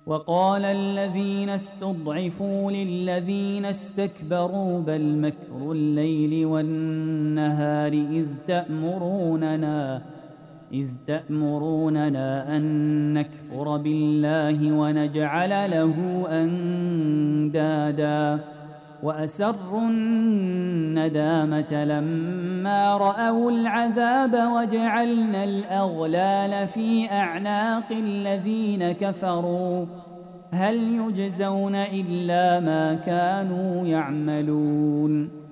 وقال الذين استضعفوا للذين استكبروا بل مكر الليل والنهار إذ تأمروننا أن نكفر بالله ونجعل له أندادا وأسروا الندامة لما رأوا العذاب وجعلنا الأغلال في أعناق الذين كفروا هل يجزون إلا ما كانوا يعملون